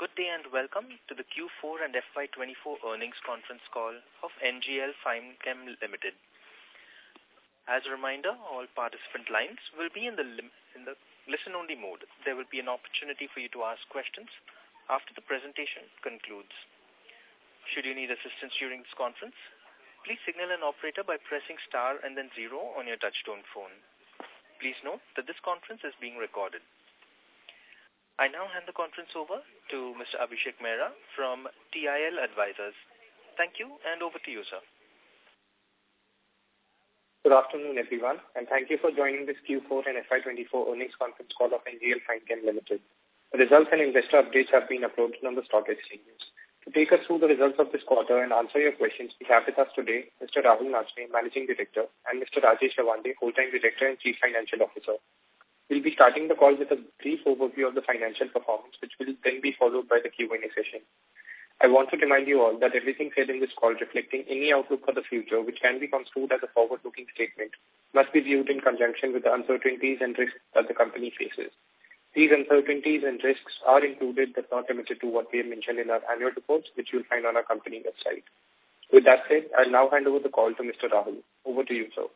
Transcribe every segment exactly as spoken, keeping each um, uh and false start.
Good day and welcome to the Q four and F Y twenty-four earnings conference call of N G L Finechem Limited. As a reminder, all participant lines will be in the lim in the listen-only mode. There will be an opportunity for you to ask questions after the presentation concludes. Should you need assistance during this conference, please signal an operator by pressing star and then zero on your touchtone phone. Please note that this conference is being recorded. I now hand the conference over to Mister Abhishek Mehra from T I L Advisors. Thank you, and over to you, sir. Good afternoon, everyone, and thank you for joining this Q four and F Y twenty-four earnings conference call of N G L Finechem Limited. The results and investor updates have been uploaded on the stock exchanges. To take us through the results of this quarter and answer your questions, we have with us today Mister Rahul Nachne, Managing Director, and Mister Rajesh Rawande, Whole-time Director and Chief Financial Officer. We'll be starting the call with a brief overview of the financial performance, which will then be followed by the Q and A session. I want to remind you all that everything said in this call reflecting any outlook for the future, which can be construed as a forward-looking statement, must be viewed in conjunction with the uncertainties and risks that the company faces. These uncertainties and risks are included but not limited to what we have mentioned in our annual reports, which you'll find on our company website. With that said, I'll now hand over the call to Mister Rahul. Over to you, sir.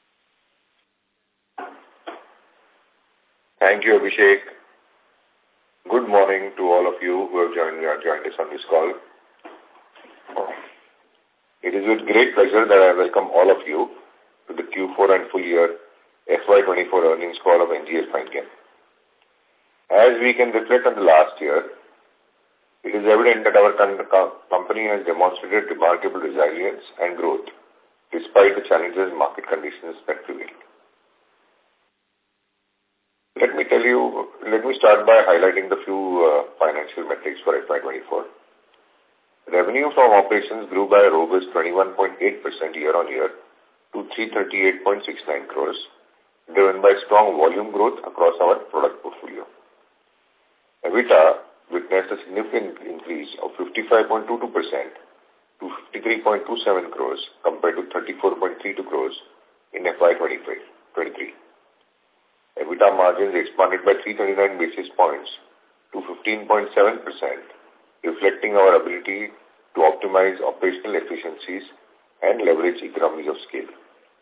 Thank you, Abhishek. Good morning to all of you who have joined, uh, joined us on this call. It is with great pleasure that I welcome all of you to the Q four and full year F Y twenty-four earnings call of N G L Finechem. As we can reflect on the last year, it is evident that our company has demonstrated remarkable resilience and growth despite the challenges market conditions that prevailed. Let me tell you, let me start by highlighting the few uh, financial metrics for F Y twenty-four. Revenue from operations grew by a robust twenty-one point eight percent year-on-year to three hundred thirty-eight point six nine crores, driven by strong volume growth across our product portfolio. EBITDA witnessed a significant increase of fifty-five point two two percent to fifty-three point two seven crores compared to thirty-four point three two crores in F Y twenty-three. EBITDA margins expanded by three hundred twenty-nine basis points to fifteen point seven percent, reflecting our ability to optimize operational efficiencies and leverage economies of scale.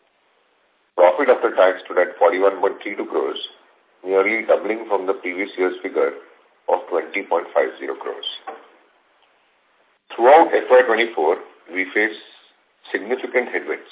Profit after tax stood at forty-one point three two crores, nearly doubling from the previous year's figure of twenty point five zero crores. Throughout F Y twenty-four, we faced significant headwinds.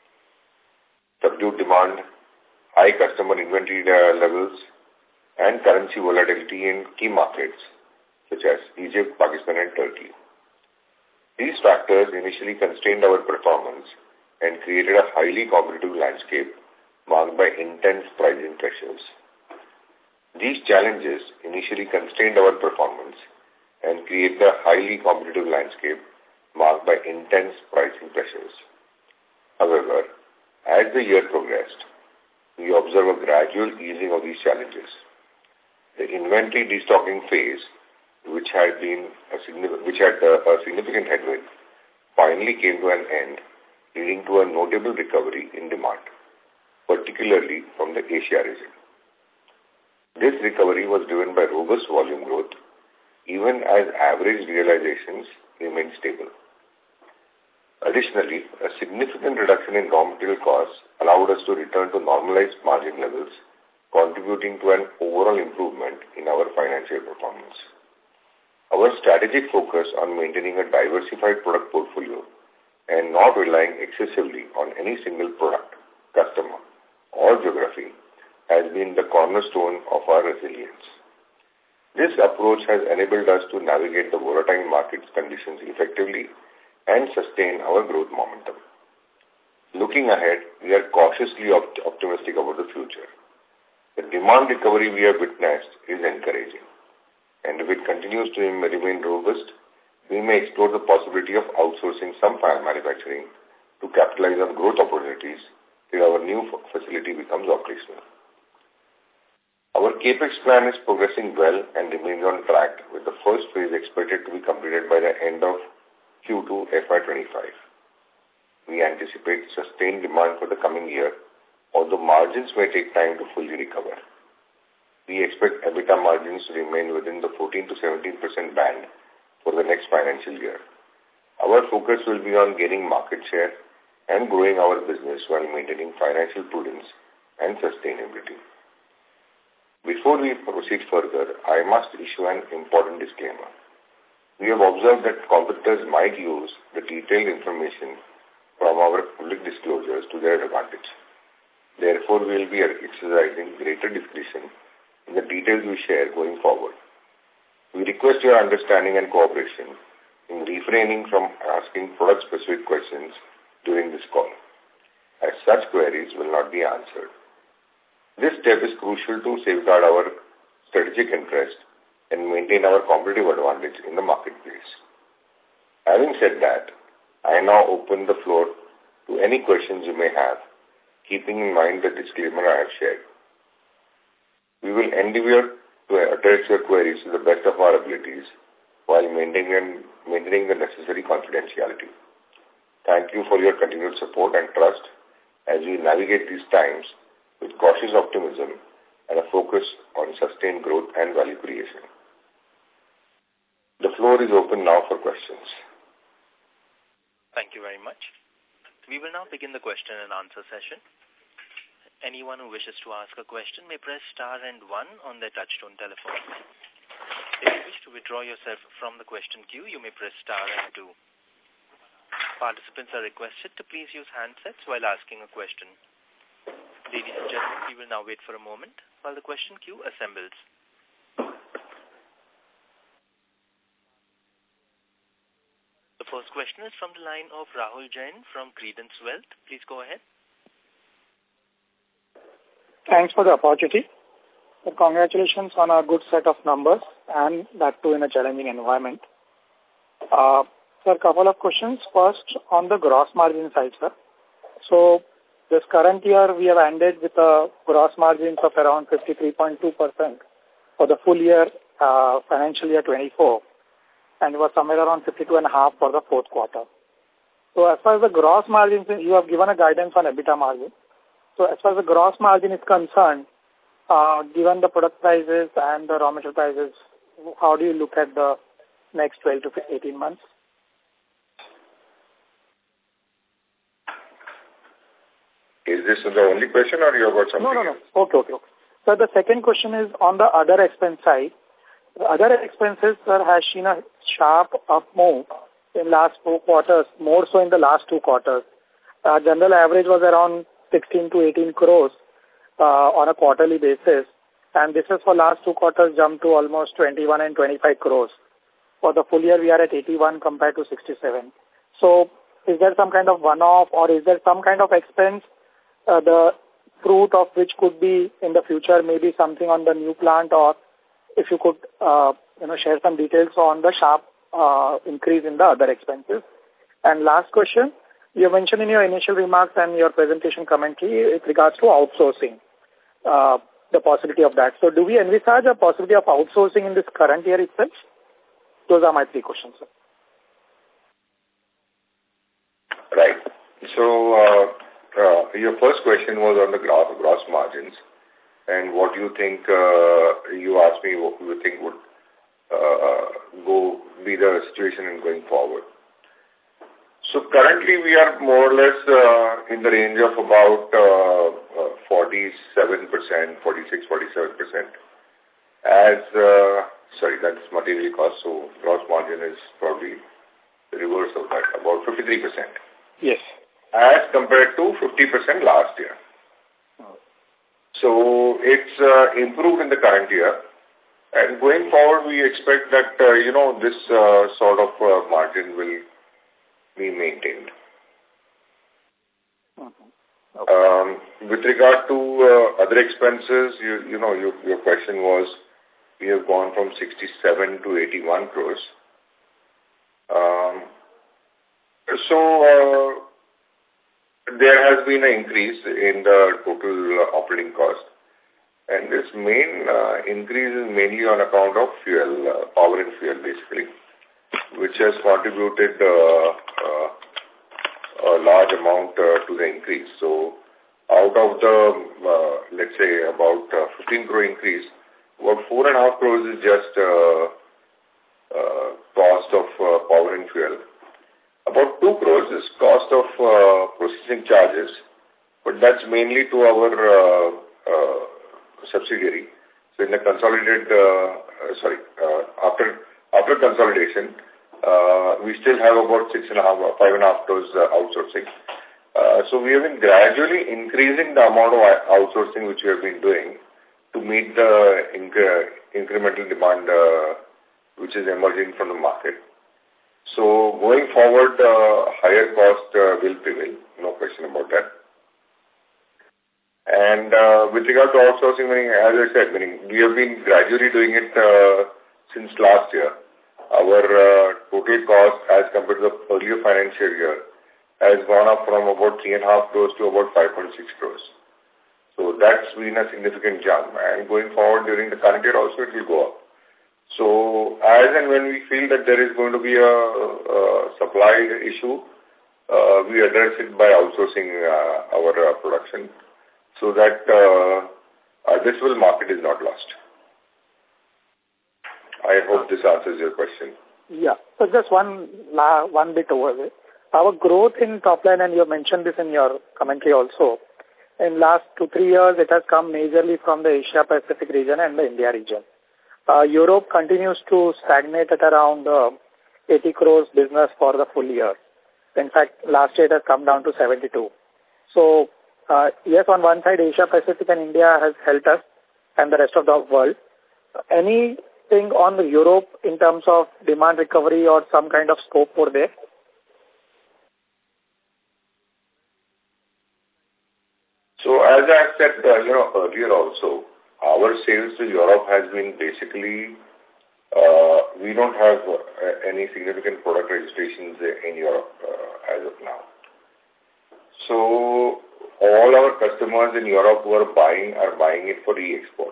Subdued demand, high customer inventory levels, and currency volatility in key markets such as Egypt, Pakistan, and Turkey. These factors initially constrained our performance and created a highly competitive landscape marked by intense pricing pressures. These challenges initially constrained our performance and created a highly competitive landscape marked by intense pricing pressures. However, as the year progressed, we observe a gradual easing of these challenges. The inventory destocking phase, which had been a significant, which had a, a significant headwind, finally came to an end, leading to a notable recovery in demand, particularly from the Asia region. This recovery was driven by robust volume growth, even as average realizations remained stable. Additionally, a significant reduction in raw material costs allowed us to return to normalized margin levels, contributing to an overall improvement in our financial performance. Our strategic focus on maintaining a diversified product portfolio and not relying excessively on any single product, customer, or geography has been the cornerstone of our resilience. This approach has enabled us to navigate the volatile market conditions effectively and sustain our growth momentum. Looking ahead, we are cautiously opt optimistic about the future. The demand recovery we have witnessed is encouraging, and if it continues to remain robust, we may explore the possibility of outsourcing some fire manufacturing to capitalize on growth opportunities till our new facility becomes operational. Our CAPEX plan is progressing well and remains on track, with the first phase expected to be completed by the end of Q two F Y twenty-five. We anticipate sustained demand for the coming year, although margins may take time to fully recover. we expect EBITDA margins to remain within the fourteen to seventeen percent band for the next financial year. Our focus will be on gaining market share and growing our business while maintaining financial prudence and sustainability. Before we proceed further, I must issue an important disclaimer. We have observed that competitors might use the detailed information from our public disclosures to their advantage. Therefore, we will be exercising greater discretion in the details we share going forward. We request your understanding and cooperation in refraining from asking product-specific questions during this call, as such queries will not be answered. This step is crucial to safeguard our strategic interest and maintain our competitive advantage in the marketplace. Having said that, I now open the floor to any questions you may have, keeping in mind the disclaimer I have shared. We will endeavor to address your queries to the best of our abilities while maintaining, maintaining the necessary confidentiality. Thank you for your continued support and trust as we navigate these times with cautious optimism and a focus on sustained growth and value creation. The floor is open now for questions. Thank you very much. We will now begin the question and answer session. Anyone who wishes to ask a question may press star and one on their touchtone telephone. If you wish to withdraw yourself from the question queue, you may press star and two. Participants are requested to please use handsets while asking a question. Ladies and gentlemen, we will now wait for a moment while the question queue assembles. The first question is from the line of Rahul Jain from Credence Wealth. Please go ahead. Thanks for the opportunity. So congratulations on a good set of numbers, and that too in a challenging environment. Uh, sir, a couple of questions. First, on the gross margin side, sir. So this current year, we have ended with a gross margins of around fifty-three point two percent for the full year, uh, financial year twenty-four, and it was somewhere around fifty-two point five for the fourth quarter. So as far as the gross margins, you have given a guidance on EBITDA margin. So as far as the gross margin is concerned, uh, given the product prices and the raw material prices, how do you look at the next twelve to eighteen months? Is this the only question or you have got something? No, no, no. Okay, okay, okay. So the second question is on the other expense side. The other expenses, sir, has seen a sharp up move in last four quarters, more so in the last two quarters. Uh, general average was around sixteen to eighteen crores uh, on a quarterly basis, and this is for last two quarters jumped to almost twenty-one and twenty-five crores. For the full year, we are at eighty-one compared to sixty-seven. So is there some kind of one-off, or is there some kind of expense, uh, the fruit of which could be in the future, maybe something on the new plant, or if you could uh, you know, share some details on the sharp uh, increase in the other expenses. And last question, you mentioned in your initial remarks and your presentation commentary with regards to outsourcing, uh, the possibility of that. So do we envisage a possibility of outsourcing in this current year itself? Those are my three questions, sir. Right. So uh, uh, your first question was on the gross, gross margins, and what you think, uh, you asked me what you think would uh, go be the situation in going forward. So currently we are more or less uh, in the range of about uh, uh, forty-seven percent, forty-six, forty-seven percent. As, uh, sorry, that's material cost, so gross margin is probably the reverse of that, about fifty-three percent. Yes. As compared to fifty percent last year. So it's uh, improved in the current year. And going forward, we expect that, uh, you know, this uh, sort of uh, margin will be maintained. Mm-hmm. Okay. Um, with regard to uh, other expenses, you, you know, you, your question was, we have gone from sixty-seven to eighty-one crores. Um, so, uh, there has been an increase in the total uh, operating cost. And this main uh, increase is mainly on account of fuel, uh, power and fuel basically, which has contributed uh, uh, a large amount uh, to the increase. So out of the, uh, let's say, about uh, fifteen crore increase, About four and a half crores is just uh, uh, cost of uh, power and fuel. About two crores is cost of uh, processing charges, but that's mainly to our uh, uh, subsidiary. So in the consolidated, uh, uh, sorry, uh, after after consolidation, uh, we still have about six and a half, five and a half crores uh, outsourcing. Uh, so we have been gradually increasing the amount of outsourcing which we have been doing to meet the inc incremental demand uh, which is emerging from the market. So going forward, uh, higher cost uh, will prevail, no question about that. And uh, with regard to outsourcing, meaning, as I said, meaning we have been gradually doing it uh, since last year. Our uh, total cost as compared to the earlier financial year has gone up from about three and a half crores to about five point six crores. So that's been a significant jump. And going forward during the current year also, it will go up. So as and when we feel that there is going to be a, a supply issue, uh, we address it by outsourcing uh, our uh, production so that uh, our addressable market is not lost. I hope this answers your question. Yeah. So just one, one bit over there. Our growth in top line, and you mentioned this in your commentary also, in last two, three years, it has come majorly from the Asia Pacific region and the India region. Uh, Europe continues to stagnate at around uh, eighty crores business for the full year. In fact, last year it has come down to seventy-two. So, uh, yes, on one side, Asia Pacific and India has helped us and the rest of the world. Anything on the Europe in terms of demand recovery or some kind of scope for there? So as I said, uh, you know, earlier also, our sales to Europe has been basically, uh, we don't have uh, any significant product registrations in Europe uh, as of now. So all our customers in Europe who are buying are buying it for re-export.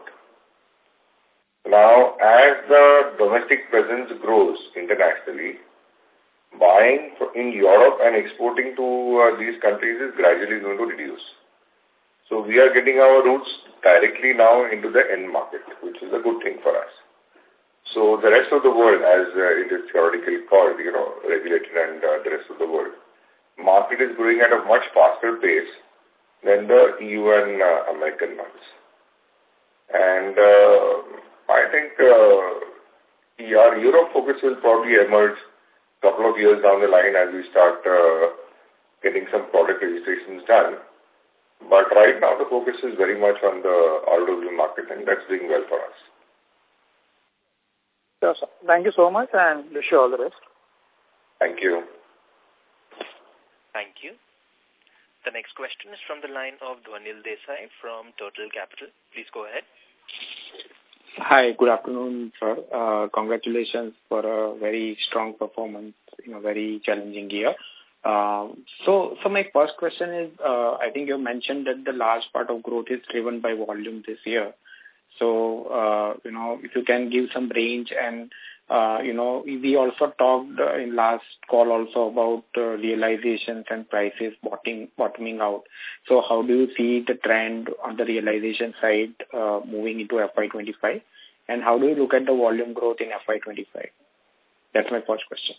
Now, as the domestic presence grows internationally, buying in Europe and exporting to uh, these countries is gradually going to reduce. So we are getting our roots directly now into the end market, which is a good thing for us. So the rest of the world, as uh, it is theoretically called, you know, regulated and uh, the rest of the world, market is growing at a much faster pace than the E U and uh, American ones. And uh, I think uh, our Europe focus will probably emerge a couple of years down the line as we start uh, getting some product registrations done. But right now, the focus is very much on the R O W market, and that's doing well for us. Sure, sir. Thank you so much, and wish you all the best. Thank you. Thank you. The next question is from the line of Dhwanil Desai from Total Capital. Please go ahead. Hi, good afternoon, sir. Uh, congratulations for a very strong performance in a very challenging year. Uh, so, so my first question is, uh, I think you mentioned that the large part of growth is driven by volume this year. So, uh, you know, if you can give some range and, uh, you know, we also talked in last call also about uh, realizations and prices bottoming, bottoming out. So how do you see the trend on the realization side uh, moving into F Y twenty-five? And how do you look at the volume growth in F Y twenty-five? That's my first question.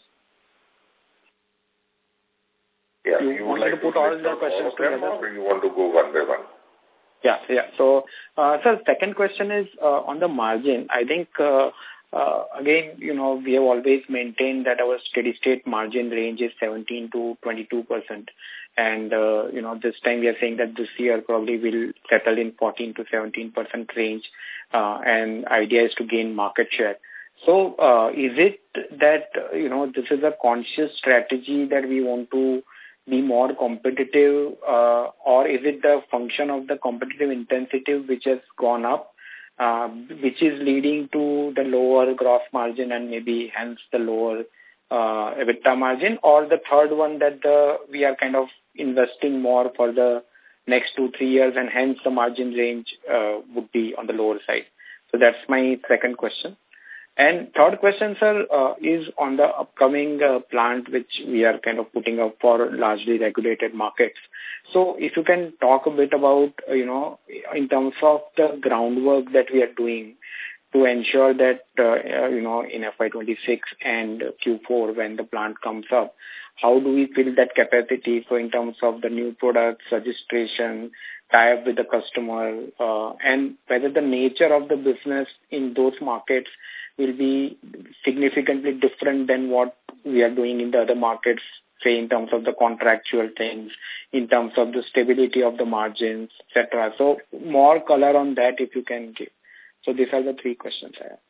Yeah, you, you want would like to put to all the questions together? Or you want to go one by one? Yeah, yeah. So, uh, sir, second question is uh, on the margin. I think, uh, uh, again, you know, we have always maintained that our steady-state margin range is seventeen to twenty-two percent. And, uh, you know, this time we are saying that this year probably will settle in fourteen to seventeen percent range. Uh, and idea is to gain market share. So, uh, is it that, you know, this is a conscious strategy that we want to be more competitive, uh, or is it the function of the competitive intensity which has gone up, uh, which is leading to the lower gross margin and maybe hence the lower uh, EBITDA margin, or the third one that the we are kind of investing more for the next two, three years and hence the margin range uh, would be on the lower side? So that's my second question. And third question, sir, uh, is on the upcoming uh, plant which we are kind of putting up for largely regulated markets. So if you can talk a bit about, uh, you know, in terms of the groundwork that we are doing to ensure that, uh, you know, in F Y twenty-six and Q four when the plant comes up, how do we fill that capacity? So in terms of the new products, registration, tie-up with the customer, uh, and whether the nature of the business in those markets will be significantly different than what we are doing in the other markets, say in terms of the contractual things, in terms of the stability of the margins, et cetera. So more color on that if you can give. So these are the three questions I have.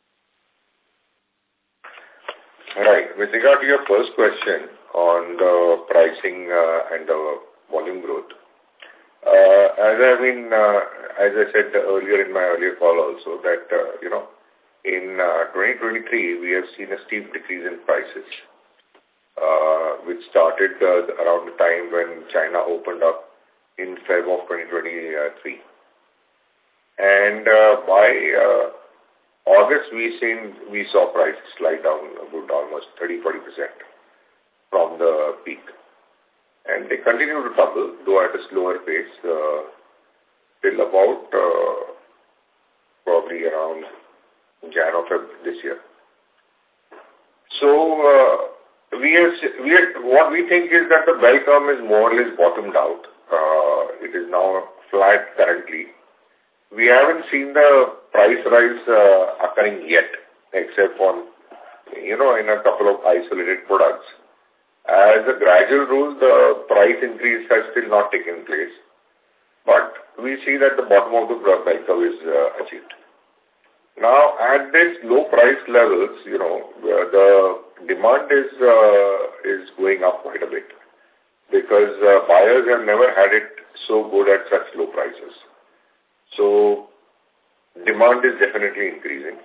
Right. With regard to your first question on the pricing uh, and the volume growth, uh, as I mean, uh, as I said earlier in my earlier call also, that, uh, you know, in uh, twenty twenty-three, we have seen a steep decrease in prices, uh, which started uh, around the time when China opened up in February of twenty twenty-three. And uh, by uh, August, we seen we saw prices slide down about almost thirty to forty percent from the peak. And they continue to tumble, though at a slower pace, uh, till about uh, probably around January or February this year. So uh, we have, we have, what we think is that the bell curve is more or less bottomed out. Uh, it is now flat currently. We haven't seen the price rise uh, occurring yet, except for, you know, in a couple of isolated products. As a gradual rule, the price increase has still not taken place. But we see that the bottom of the bell curve is uh, achieved. Now, at this low price levels, you know, the demand is uh, is going up quite a bit because uh, buyers have never had it so good at such low prices. So, demand is definitely increasing.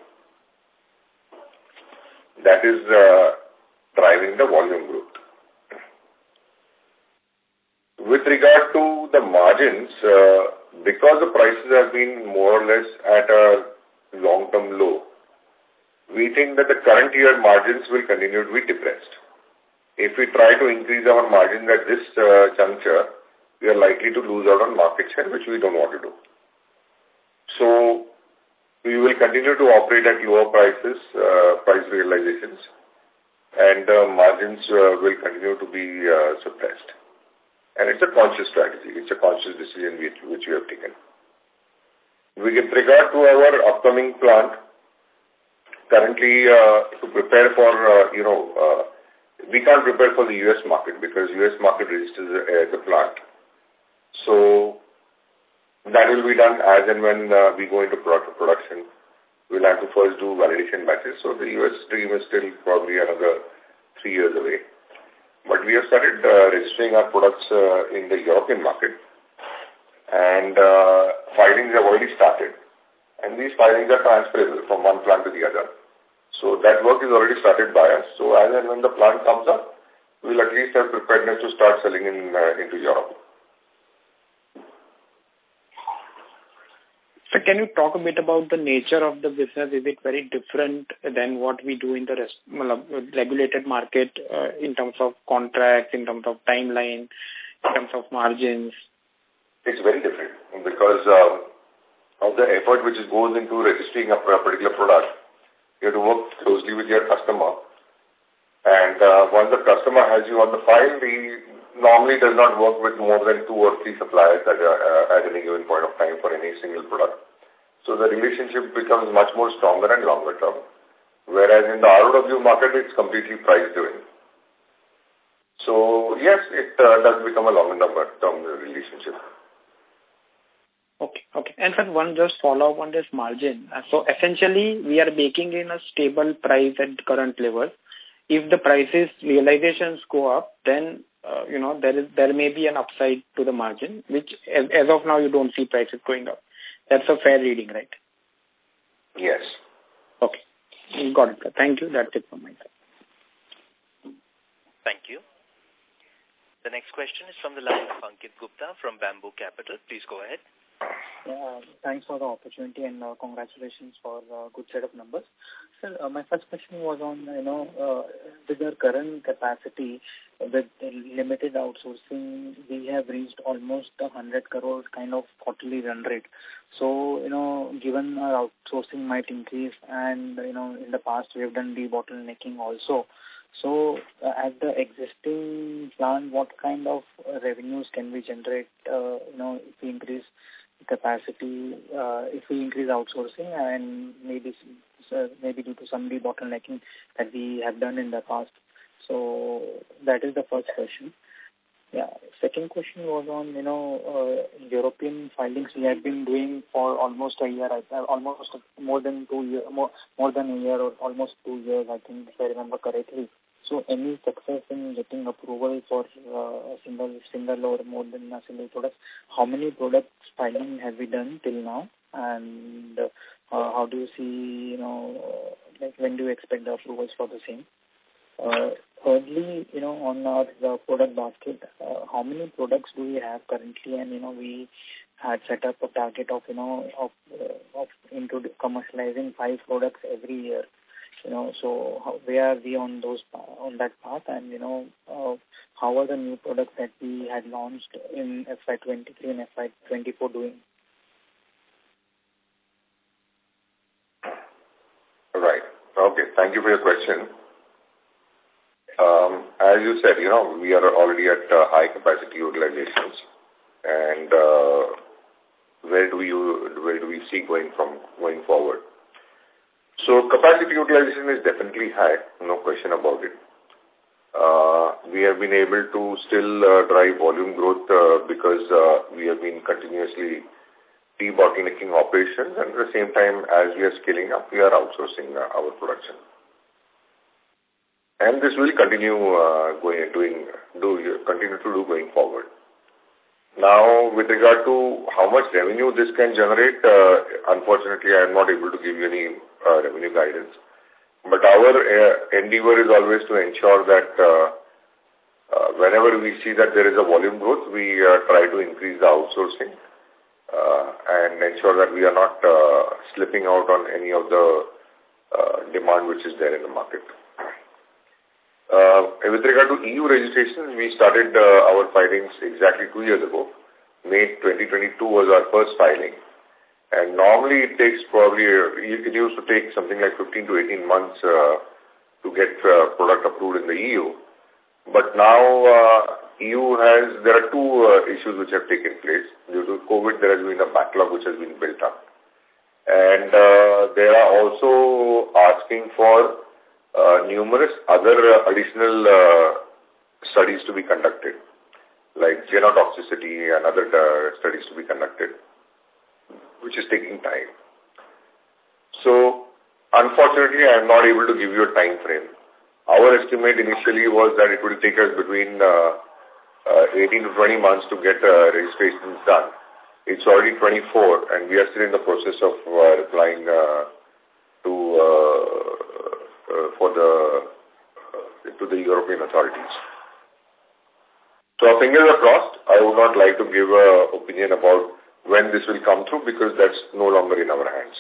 That is uh, driving the volume growth. With regard to the margins, uh, because the prices have been more or less at a long-term low, we think that the current year margins will continue to be depressed. If we try to increase our margins at this uh, juncture, we are likely to lose out on market share, which we don't want to do. So, we will continue to operate at lower prices, uh, price realizations, and uh, margins uh, will continue to be uh, suppressed. And it's a conscious strategy. It's a conscious decision which, which we have taken. With regard to our upcoming plant, currently uh, to prepare for, uh, you know, uh, we can't prepare for the U S market because U S market registers uh, the plant. So that will be done as and when uh, we go into product production. We'll have to first do validation batches. So the U S stream is still probably another three years away. But we have started uh, registering our products uh, in the European market. And uh, filings have already started. And these filings are transferable from one plant to the other. So that work is already started by us. So as and when the plant comes up, we'll at least have preparedness to start selling in uh, into Europe. So can you talk a bit about the nature of the business? Is it very different than what we do in the rest, regulated market uh, in terms of contracts, in terms of timeline, in terms of margins? It's very different because uh, of the effort which goes into registering a particular product. You have to work closely with your customer. And uh, once the customer has you on the file, he normally does not work with more than two or three suppliers at, a, uh, at any given point of time for any single product. So the relationship becomes much more stronger and longer term. Whereas in the R O W market, it's completely price driven. So yes, it uh, does become a longer term relationship. Okay, okay. And sir, one just follow up on this margin. Uh, so essentially, we are baking in a stable price at current level. If the prices realizations go up, then uh, you know there is there may be an upside to the margin, which as, as of now you don't see prices going up. That's a fair reading, right? Yes. Okay. Got it, sir. Thank you. That's it from my side. Thank you. The next question is from the line of Ankit Gupta from Bamboo Capital. Please go ahead. Yeah, thanks for the opportunity and uh, congratulations for a uh, good set of numbers. Sir, uh, my first question was on, you know, uh, with our current capacity, with limited outsourcing, we have reached almost a hundred crore kind of quarterly run rate. So, you know, given our outsourcing might increase and, you know, in the past we have done debottlenecking also. So, uh, at the existing plant, what kind of uh, revenues can we generate, uh, you know, if we increase capacity, uh, if we increase outsourcing and maybe uh, maybe due to some debottlenecking that we have done in the past. So that is the first question. Yeah. Second question was on, you know, uh, European filings we have been doing for almost a year, uh, almost more than two years, more, more than a year or almost two years, I think, if I remember correctly. So any success in getting approval for uh, a single, single or more than a single product? How many products filing have we done till now? And uh, how do you see, you know, like when do you expect the approvals for the same? Uh, thirdly, you know, on our uh, product basket, uh, how many products do we have currently? And, you know, we had set up a target of, you know, of, uh, of into commercializing five products every year. You know, so how, where are we on those on that path? And, you know, uh, how are the new products that we had launched in F Y twenty-three and F Y twenty-four doing? Right. Okay. Thank you for your question. Um, as you said, you know, we are already at uh, high capacity utilizations, and uh, where do you where do we see going from going forward? So capacity utilization is definitely high, no question about it. Uh, we have been able to still uh, drive volume growth uh, because uh, we have been continuously debottlenecking operations, and at the same time, as we are scaling up, we are outsourcing uh, our production. And this will continue uh, going doing do continue to do going forward. Now, with regard to how much revenue this can generate, uh, unfortunately, I am not able to give you any uh, revenue guidance. But our uh, endeavor is always to ensure that uh, uh, whenever we see that there is a volume growth, we uh, try to increase the outsourcing uh, and ensure that we are not uh, slipping out on any of the uh, demand which is there in the market. Uh, with regard to E U registrations, we started uh, our filings exactly two years ago. May twenty twenty-two was our first filing. And normally it takes probably, uh, it used to take something like fifteen to eighteen months uh, to get uh, product approved in the E U. But now uh, E U has, there are two uh, issues which have taken place. Due to COVID, there has been a backlog which has been built up. And uh, they are also asking for Uh, numerous other uh, additional uh, studies to be conducted, like genotoxicity and other uh, studies to be conducted, which is taking time. So, unfortunately, I am not able to give you a time frame. Our estimate initially was that it will take us between uh, uh, eighteen to twenty months to get uh, registrations done. It's already twenty-four, and we are still in the process of uh, replying uh, to uh, Uh, for the uh, to the European authorities. So our fingers are crossed. I would not like to give an opinion about when this will come through because that's no longer in our hands.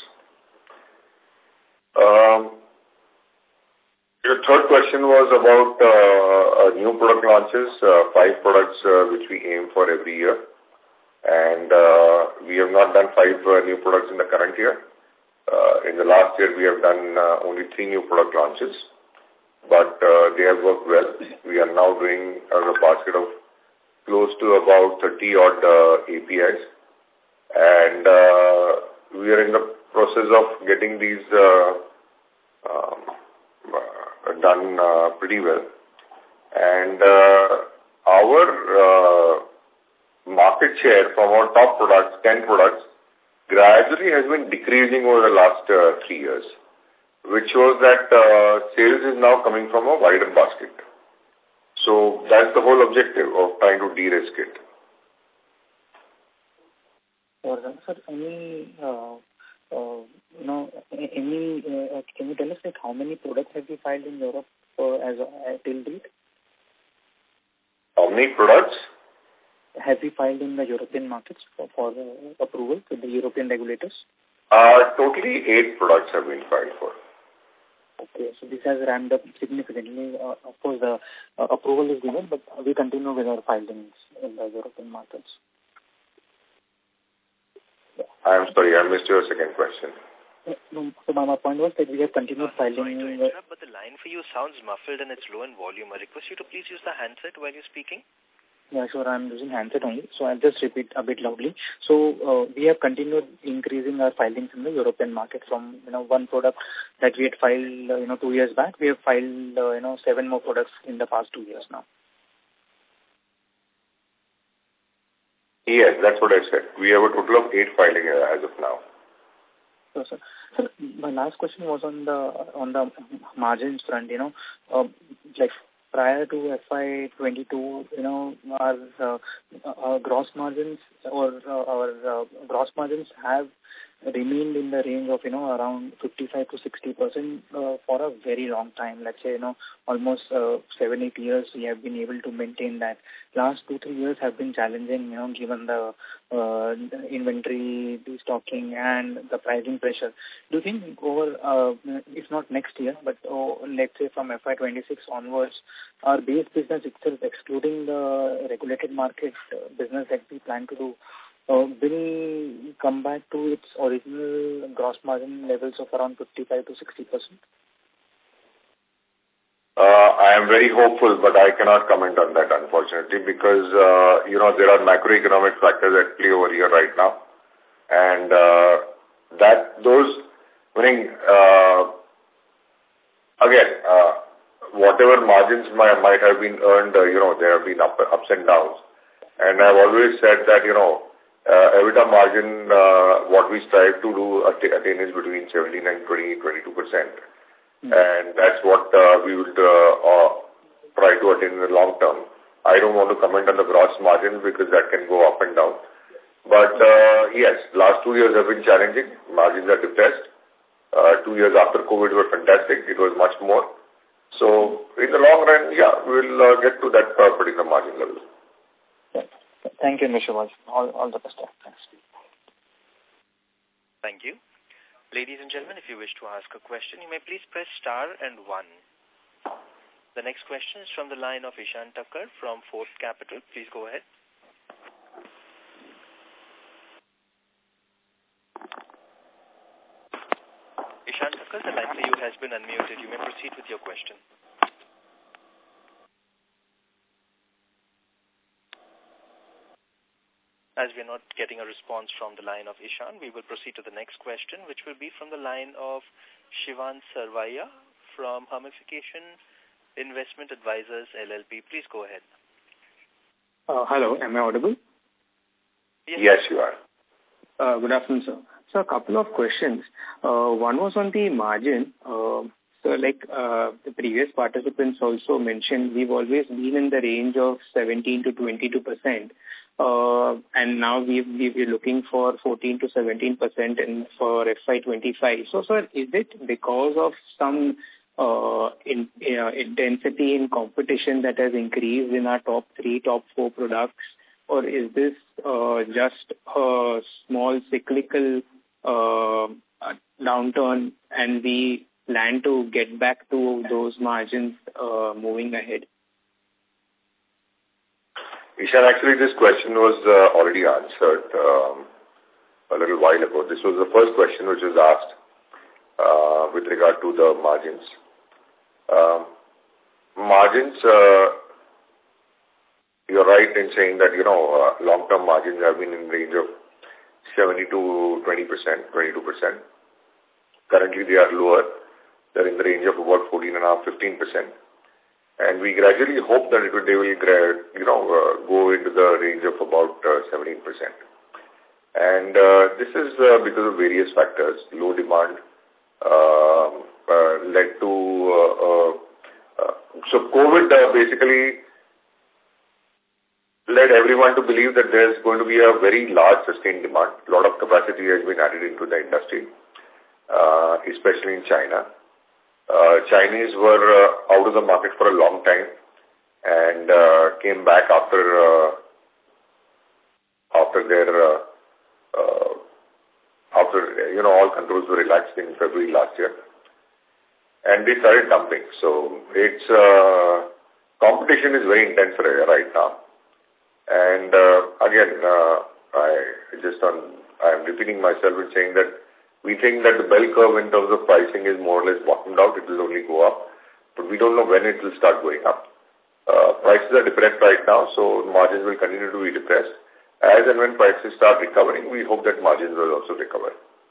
Um, your third question was about uh, new product launches, uh, five products uh, which we aim for every year. And uh, we have not done five uh, new products in the current year. Uh, in the last year, we have done uh, only three new product launches, but uh, they have worked well. We are now doing a basket of close to about thirty odd uh, A P Is, and uh, we are in the process of getting these uh, um, uh, done uh, pretty well. And uh, our uh, market share from our top products, ten products, gradually has been decreasing over the last uh, three years, which shows that uh, sales is now coming from a wider basket. So that's the whole objective of trying to de-risk it. Sir, any, uh, uh, you know, any, uh, can you tell us like how many products have you filed in Europe uh, as uh, till date? How many products? have we filed in the European markets for, for uh, approval with the European regulators? Uh, totally eight products have been filed for. Okay, so this has ramped up significantly. Uh, of course, the uh, approval is given, but we continue with our filings in the European markets. I am sorry, I missed your second question. No, so my point was that we have continued uh, filing. Sorry to interrupt, but the line for you sounds muffled and it's low in volume. I request you to please use the handset while you're speaking. Yeah, sure, I'm using handset only, so I'll just repeat a bit loudly. So uh, we have continued increasing our filings in the European market from, you know, one product that we had filed, uh, you know, two years back. We have filed, uh, you know, seven more products in the past two years now. Yes, that's what I said. We have a total of eight filing uh, as of now. So, sir. Sir, my last question was on the on the margins front. You know, uh, like prior to F Y twenty-two, you know, our, uh, our gross margins or uh, our uh, gross margins have remained in the range of, you know, around fifty-five to sixty percent uh, for a very long time. Let's say, you know, almost uh, seven, eight years we have been able to maintain that. Last two, three years have been challenging, you know, given the uh, inventory, destocking and the pricing pressure. Do you think over, uh, if not next year, but oh, let's say from F Y twenty-six onwards, our base business itself, excluding the regulated market uh, business that we plan to do, Uh, will come back to its original gross margin levels of around fifty-five to sixty percent? Uh, I am very hopeful, but I cannot comment on that, unfortunately, because, uh, you know, there are macroeconomic factors at play over here right now. And uh, that, those, meaning, uh, again, uh, whatever margins might, might have been earned, uh, you know, there have been up, ups and downs. And I've always said that, you know, Uh, EBITDA margin, uh, what we strive to do attain is between seventeen and twenty, twenty-two percent. Mm-hmm. And that's what uh, we would uh, uh, try to attain in the long term. I don't want to comment on the gross margin because that can go up and down. But uh, yes, last two years have been challenging. Margins are depressed. Uh, two years after COVID were fantastic. It was much more. So in the long run, yeah, we'll uh, get to that uh, particular margin level. Thank you, Mister Walsh. All, all the best. Thanks. Thank you. Ladies and gentlemen, if you wish to ask a question, you may please press star and one. The next question is from the line of Ishan Thakkar from Fort Capital. Please go ahead. Ishan Thakkar, the line for you has been unmuted. You may proceed with your question. As we are not getting a response from the line of Ishan, we will proceed to the next question, which will be from the line of Shivan Sarvaiya from Humification Investment Advisors, L L P. Please go ahead. Uh, hello, am I audible? Yes, yes you are. Uh, good afternoon, sir. So a couple of questions. Uh, one was on the margin. Uh, so like uh, the previous participants also mentioned, we've always been in the range of seventeen to twenty-two percent. Uh, and now we we we're looking for fourteen to seventeen percent in for F Y twenty-five. So, sir, is it because of some uh, in, uh, intensity in competition that has increased in our top three, top four products, or is this uh, just a small cyclical uh, downturn, and we plan to get back to those margins uh, moving ahead? Ishan, actually this question was uh, already answered um, a little while ago. This was the first question which was asked uh, with regard to the margins. Um, margins, uh, you're right in saying that, you know, uh, long-term margins have been in the range of seventy to twenty percent, twenty-two percent. Currently they are lower. They're in the range of about fourteen and a half, fifteen percent. And we gradually hope that it will, they will, you know, uh, go into the range of about uh, seventeen percent. And uh, this is uh, because of various factors. Low demand uh, uh, led to, uh, uh, uh, so COVID uh, basically led everyone to believe that there's going to be a very large sustained demand. A lot of capacity has been added into the industry, uh, especially in China. Uh, Chinese were uh, out of the market for a long time and uh, came back after uh, after their, uh, uh, after, you know, all controls were relaxed in February last year. And they started dumping. So it's, uh, competition is very intense right now. And, uh, again, uh, I just on, I'm repeating myself in saying that we think that the bell curve in terms of pricing is more or less bottomed out. It will only go up, but we don't know when it will start going up. Uh, prices are depressed right now, so margins will continue to be depressed. As and when prices start recovering, we hope that margins will also recover.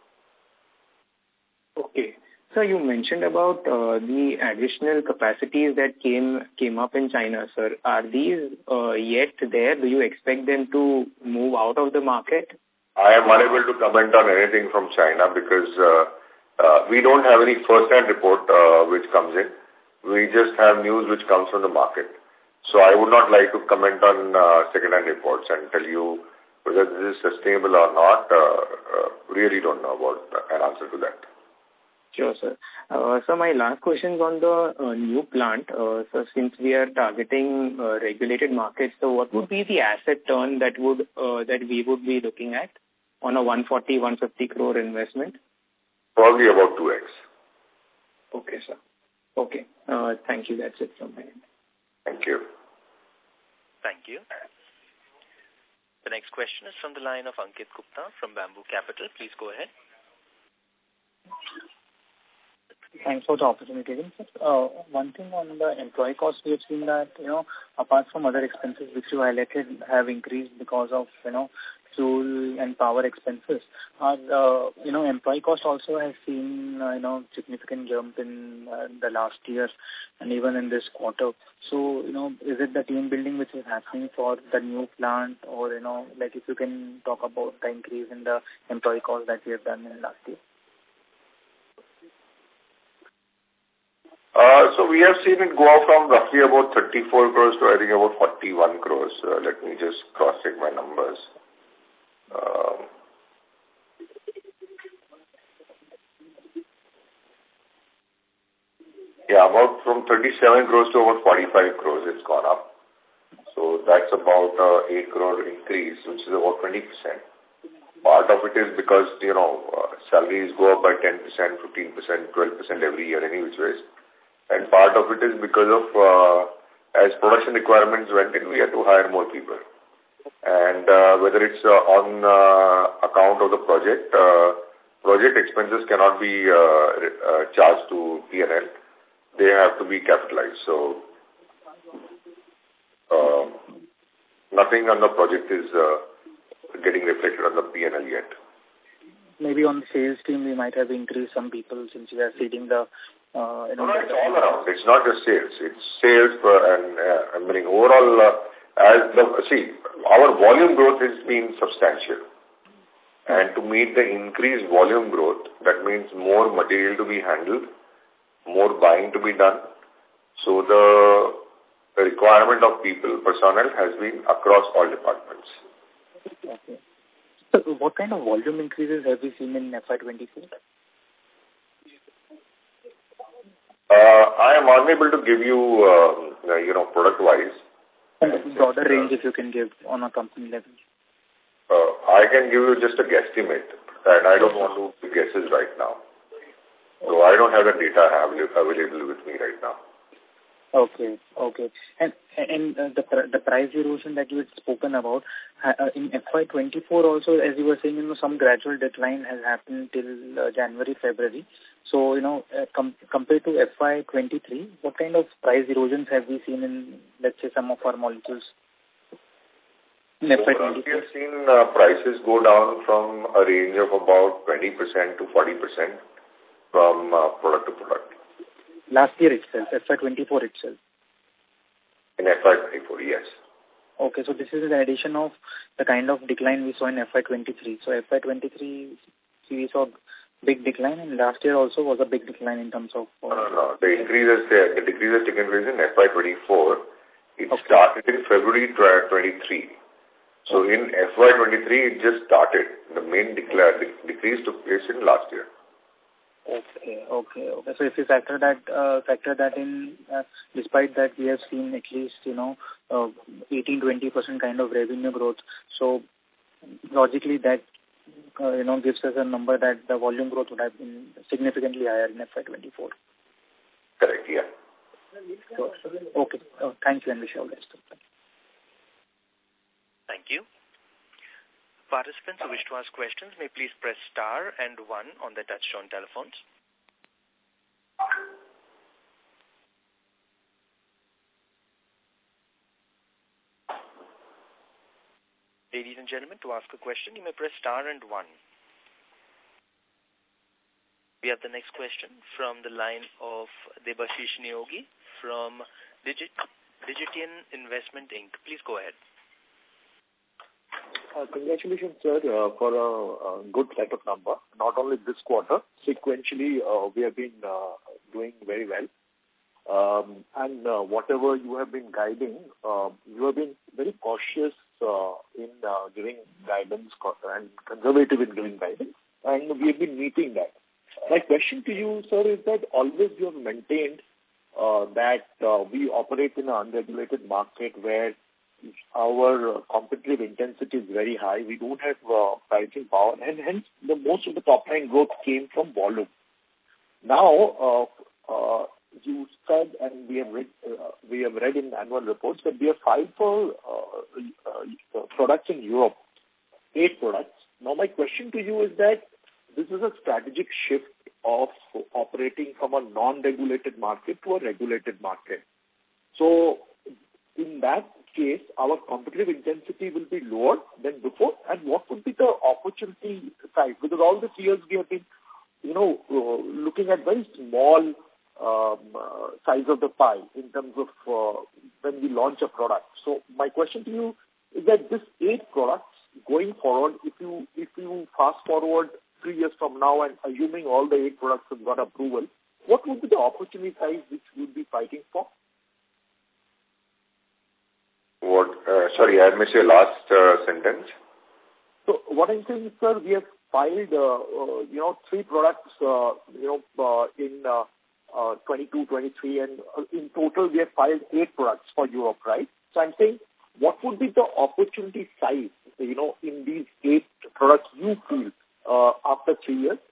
Okay. So you mentioned about uh, the additional capacities that came came up in China, sir. Are these uh, yet there? Do you expect them to move out of the market? I am unable to comment on anything from China because uh, uh, we don't have any first-hand report uh, which comes in. We just have news which comes from the market. So I would not like to comment on uh, second-hand reports and tell you whether this is sustainable or not. Uh, uh, really don't know about an answer to that. Sure, sir. Uh, so my last question is on the uh, new plant. Uh, so since we are targeting uh, regulated markets, so what would be the asset turn that would uh, that we would be looking at on a one forty, one fifty crore investment? Probably about two X. Okay, sir. Okay. Uh, thank you. That's it from my end. Thank you. Thank you. The next question is from the line of Ankit Gupta from Bamboo Capital. Please go ahead. Thanks for the opportunity. Uh, one thing on the employee costs, we have seen that, you know, apart from other expenses which you highlighted have increased because of, you know, fuel and power expenses. Uh, uh, you know, employee cost also has seen, uh, you know, significant jump in uh, the last year and even in this quarter. So, you know, is it the team building which is happening for the new plant, or, you know, like if you can talk about the increase in the employee cost that we have done in last year? Uh, so we have seen it go up from roughly about thirty-four crores to I think about forty-one crores. Uh, let me just cross-check my numbers. Um, yeah, about from thirty-seven crores to about forty-five crores it's gone up. So that's about uh, eight crore increase, which is about twenty percent. Part of it is because, you know, uh, salaries go up by ten percent, fifteen percent, twelve percent every year any which ways. And part of it is because of, uh, as production requirements went in, we had to hire more people. And uh, whether it's uh, on uh, account of the project, uh, project expenses cannot be uh, uh, charged to P and L. They have to be capitalized. So uh, nothing on the project is uh, getting reflected on the P and L yet. Maybe on the sales team, we might have increased some people since we are seeding the Uh, you know, no, it's all around. It's not just sales. It's sales for, and uh, I mean, overall, uh, as the, see, our volume growth has been substantial. And to meet the increased volume growth, that means more material to be handled, more buying to be done. So the, the requirement of people, personnel, has been across all departments. Okay. So what kind of volume increases have we seen in F Y twenty-four? Uh, I am unable to give you, uh, you know, product-wise. And broader range if you can give on a company level. Uh, I can give you just a guesstimate, and I don't want to give guesses right now. So I don't have the data available with me right now. Okay, okay. And and uh, the the price erosion that you had spoken about, uh, in F Y twenty-four also, as you were saying, you know, some gradual decline has happened till uh, January, February. So, you know, uh, com compared to F Y twenty-three, what kind of price erosions have we seen in, let's say, some of our molecules? In F Y twenty-four? We have seen uh, prices go down from a range of about twenty percent to forty percent from uh, product to product. Last year itself, F Y twenty-four itself? In F Y twenty-four, yes. Okay, so this is an addition of the kind of decline we saw in F Y twenty-three. So F Y twenty-three, we saw big decline, and last year also was a big decline in terms of... Uh, no, no, no. The increase has, uh, the decrease has taken place in F Y twenty-four. It okay. started in February twenty-three. So okay. in F Y twenty-three, it just started. The main decla de decrease took place in last year. Okay, okay, okay. So if you factor that, uh, factor that in, uh, despite that we have seen at least, you know, uh, eighteen to twenty percent kind of revenue growth. So logically that, uh, you know, gives us a number that the volume growth would have been significantly higher in F Y twenty-four. Correct, yeah. So, okay. Oh, thank you and wish you all the best. Thank you. Participants who wish to ask questions may please press star and one on their touchtone telephones. Ladies and gentlemen, to ask a question, you may press star and one. We have the next question from the line of Debashish Neogi from Digit Digitian Investment Incorporated. Please go ahead. Uh, congratulations, sir, uh, for a, a good set of number. Not only this quarter, sequentially, uh, we have been uh, doing very well. Um, and uh, whatever you have been guiding, uh, you have been very cautious uh, in uh, giving guidance and conservative in giving guidance. And we have been meeting that. My question to you, sir, is that always you have maintained uh, that uh, we operate in an unregulated market where our uh, competitive intensity is very high. We don't have uh, pricing power, and hence the most of the top line growth came from volume. Now, uh, uh, you said, and we have read, uh, we have read in annual reports that we have filed for uh, uh, products in Europe, eight products. Now, my question to you is that this is a strategic shift of operating from a non-regulated market to a regulated market. So, in that case, our competitive intensity will be lower than before, and what would be the opportunity size? Because all these years we have been, you know, uh, looking at very small um, uh, size of the pie in terms of uh, when we launch a product. So my question to you is that this eight products going forward, if you if you fast forward three years from now and assuming all the eight products have got approval, what would be the opportunity size which we would be fighting for? What? Uh, sorry, I missed your last uh, sentence. So what I'm saying is, sir, we have filed, uh, uh, you know, three products, uh, you know, uh, in uh, uh, twenty-two, twenty-three, and uh, in total we have filed eight products for Europe, right? So I'm saying, what would be the opportunity size, you know, in these eight products you feel uh, after three years?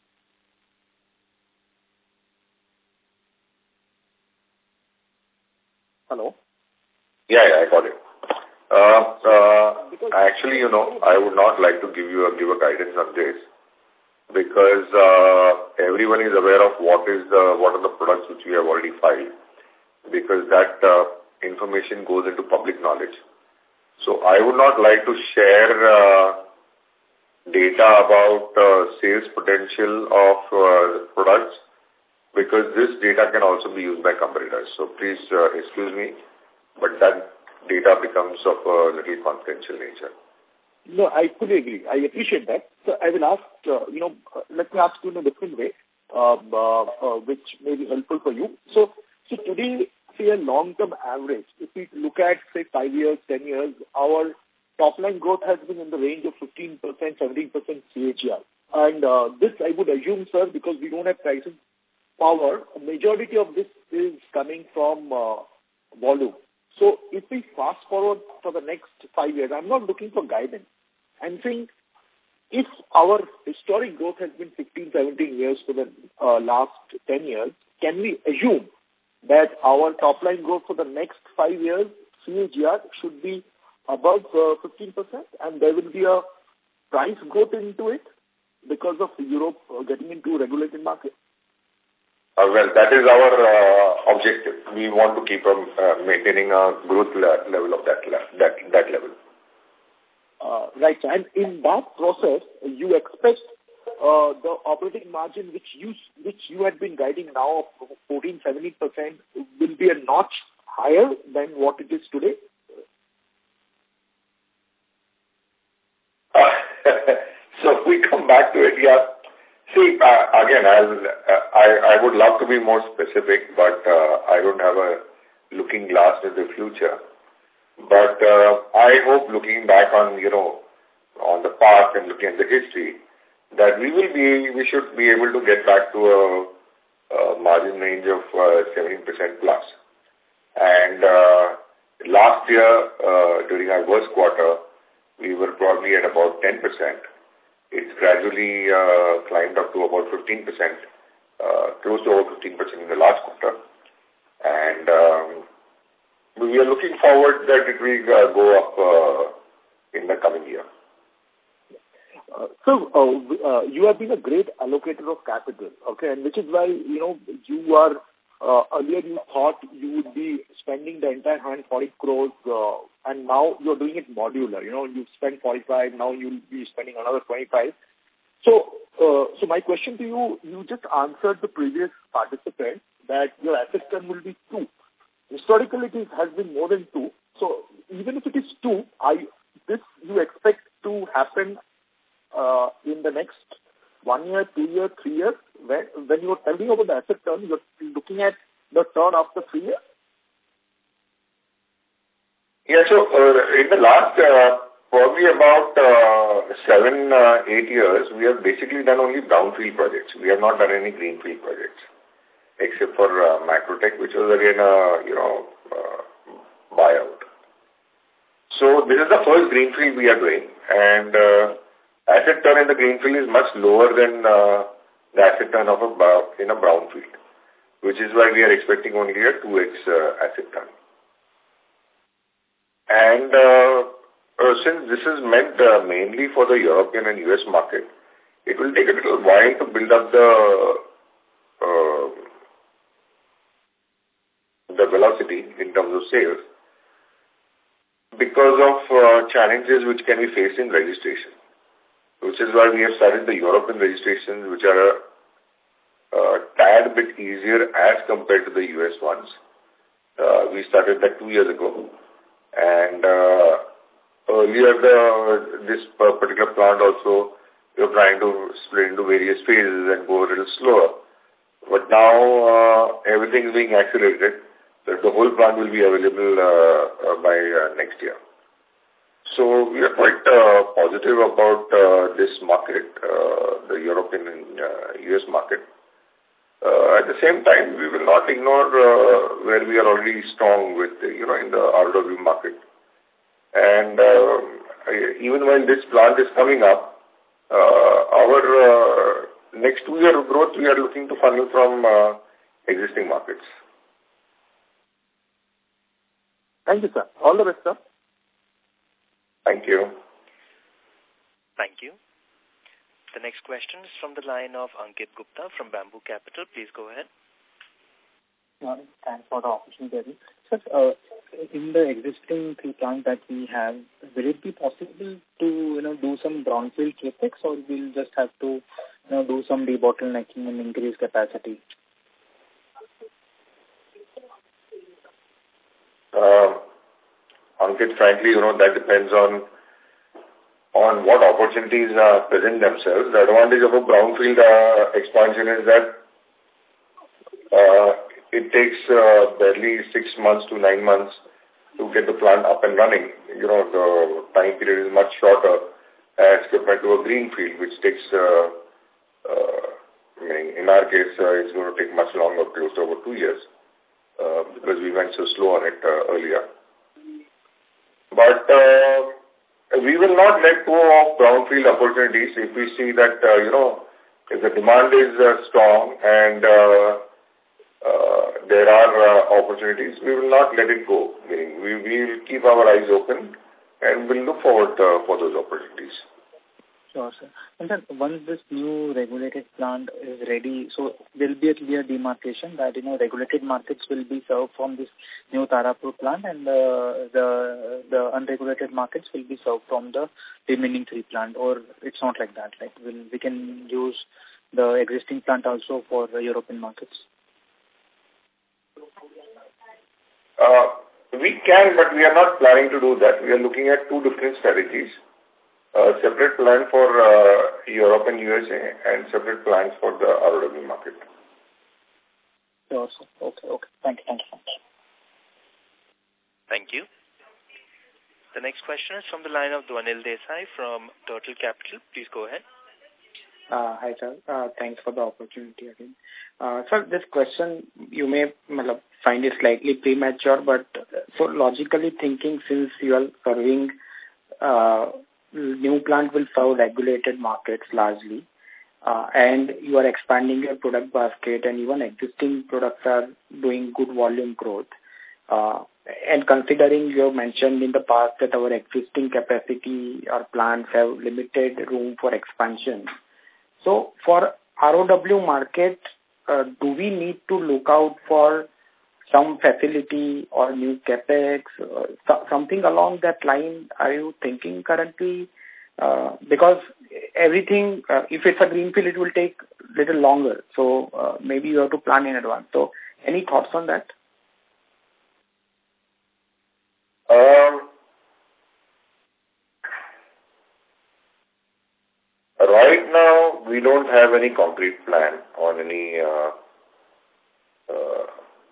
Hello? Yeah, yeah, I got it. Uh, uh, actually, you know, I would not like to give you a, give a guidance on this because uh, everyone is aware of what is the what are the products which we have already filed, because that uh, information goes into public knowledge. So I would not like to share uh, data about uh, sales potential of uh, products, because this data can also be used by competitors. So please uh, excuse me, but that data becomes of a little confidential nature. No, I fully agree. I appreciate that. So I will ask, uh, you know, uh, let me ask you in a different way, um, uh, uh, which may be helpful for you. So, so today, say a long-term average, if we look at, say, five years, ten years, our top-line growth has been in the range of fifteen percent, seventeen percent C A G R. And uh, this, I would assume, sir, because we don't have pricing power, a majority of this is coming from uh, volume. So if we fast forward for the next five years, I'm not looking for guidance. I'm saying if our historic growth has been fifteen, seventeen years for the uh, last ten years, can we assume that our top-line growth for the next five years, C A G R, should be above uh, fifteen percent, and there will be a price growth into it because of Europe uh, getting into a regulated market? Uh, well, that is our uh, objective. We want to keep on uh, maintaining a growth le level of that, le that, that level. Uh, right. And in that process, you expect uh, the operating margin which you, which you had been guiding now of fourteen, seventeen percent will be a notch higher than what it is today? Uh, so we come back to it, yeah. See, uh, again, I'll, uh, I, I would love to be more specific, but uh, I don't have a looking glass to the future. But uh, I hope, looking back on, you know, on the past and looking at the history, that we will be, we should be able to get back to a, a margin range of uh, seventeen percent plus. And uh, last year, uh, during our worst quarter, we were probably at about ten percent. It's gradually uh, climbed up to about fifteen percent, uh, close to about fifteen percent in the last quarter. And um, we are looking forward that it will uh, go up uh, in the coming year. Uh, so, uh, uh, you have been a great allocator of capital, okay, and which is why, you know, you are, uh, earlier you thought you would be spending the entire one hundred forty crores, uh, and now you're doing it modular, you know, you spend forty-five, now you'll be spending another twenty-five. So, uh, so my question to you, you just answered the previous participant that your asset turn will be two. Historically, it is, has been more than two. So, even if it is two, I, this you expect to happen Uh, in the next one year, two year, three years, when, when you are telling about the asset turn, you're looking at the turn after three years? Yeah, so uh, in the last uh, probably about uh, seven, uh, eight years, we have basically done only brownfield projects. We have not done any greenfield projects, except for uh, Macrotech, which was again a, you know, uh, buyout. So this is the first greenfield we are doing, and uh, asset turn in the greenfield is much lower than uh, the asset turn of a in a brownfield, which is why we are expecting only a two x uh, asset turn. And uh, uh, since this is meant uh, mainly for the European and U S market, it will take a little while to build up the uh, the velocity in terms of sales because of uh, challenges which can be faced in registration. Which is why we have started the European registrations, which are a, a tad bit easier as compared to the U S ones. Uh, we started that two years ago. And uh, earlier, the, this particular plant also, we were trying to split into various phases and go a little slower. But now, uh, everything is being accelerated. So the whole plant will be available uh, uh, by uh, next year. So we are quite uh, positive about uh, this market, uh, the European and uh, U S market. Uh, at the same time, we will not ignore uh, where we are already strong with, you know, in the R O W market. And uh, even when this plant is coming up, uh, our uh, next two-year growth, we are looking to funnel from uh, existing markets. Thank you, sir. All the best, sir. Thank you. Thank you. The next question is from the line of Ankit Gupta from Bamboo Capital. Please go ahead. Uh, thanks for the opportunity. Sir, uh, in the existing three plants that we have, will it be possible to, you know, do some brownfield capex, or we'll just have to, you know, do some debottlenecking and increase capacity? Uh, Ankit, frankly, you know, that depends on on what opportunities uh, present themselves. The advantage of a brownfield uh, expansion is that uh, it takes uh, barely six months to nine months to get the plant up and running. You know, the time period is much shorter as compared to a greenfield, which takes, uh, uh, I mean, in our case, uh, it's going to take much longer, close to over two years, uh, because we went so slow on it uh, earlier. But uh, we will not let go of brownfield opportunities if we see that, uh, you know, if the demand is uh, strong and uh, uh, there are uh, opportunities, we will not let it go. Meaning we will keep our eyes open and we'll look forward uh, for those opportunities. Sure, sir. And then once this new regulated plant is ready, so there will be a clear demarcation that, you know, regulated markets will be served from this new Tarapur plant, and uh, the the unregulated markets will be served from the remaining three plant, or it's not like that? Like, will we can use the existing plant also for the European markets? Uh, we can, but we are not planning to do that. We are looking at two different strategies. A separate plan for uh, Europe and U S A and separate plans for the R O W market. Sure, sir. Okay, okay. Thank you. Thank you. Thank you. The next question is from the line of Dwanil Desai from Turtle Capital. Please go ahead. Uh, hi, sir. Uh, thanks for the opportunity again. Uh, sir, this question you may find it slightly premature, but so logically thinking, since you are serving uh, new plant will serve regulated markets largely, uh, and you are expanding your product basket, and even existing products are doing good volume growth. Uh, and considering you have mentioned in the past that our existing capacity or plants have limited room for expansion. So for R O W market, uh, do we need to look out for some facility or new capex, uh, so, something along that line? Are you thinking currently? Uh, because everything, uh, if it's a greenfield, it will take a little longer. So uh, maybe you have to plan in advance. So any thoughts on that? Um, right now, we don't have any concrete plan on any uh, uh,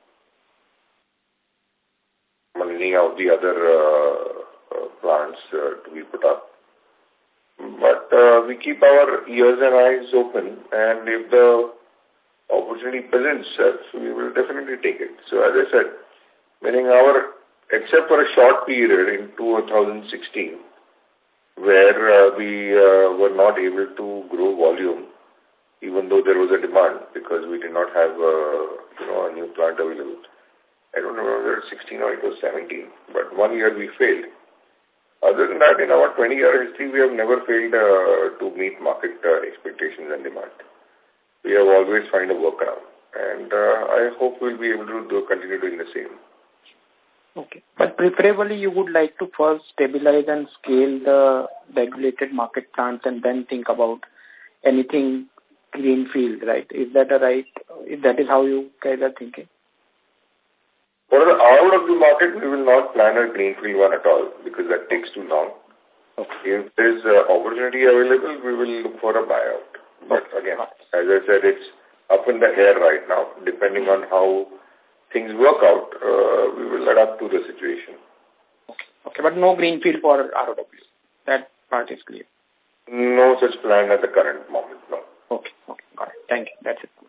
any of the other uh, uh, plants uh, to be put up. But uh, we keep our ears and eyes open, and if the opportunity presents itself, we will definitely take it. So as I said, meaning our, except for a short period in two thousand sixteen, where uh, we uh, were not able to grow volume, even though there was a demand, because we did not have uh, you know, a new plant available. I don't remember whether it was sixteen or it was seventeen, but one year we failed. Other than that, in our twenty-year history, we have never failed uh, to meet market uh, expectations and demand. We have always found a workaround, and uh, I hope we'll be able to do, continue doing the same. Okay. But preferably you would like to first stabilize and scale the regulated market plants and then think about anything greenfield, right? Is that a right, if that is how you guys are thinking? For the out of the market, we will not plan a greenfield one at all because that takes too long. Okay. If there is uh, opportunity available, we will look for a buyout. But again, as I said, it's up in the air right now. Depending on how things work out, uh, we will adapt to the situation. Okay. Okay, but no greenfield for R O W. That part is clear. No such plan at the current moment, no. Okay, okay, got it. Thank you. That's it.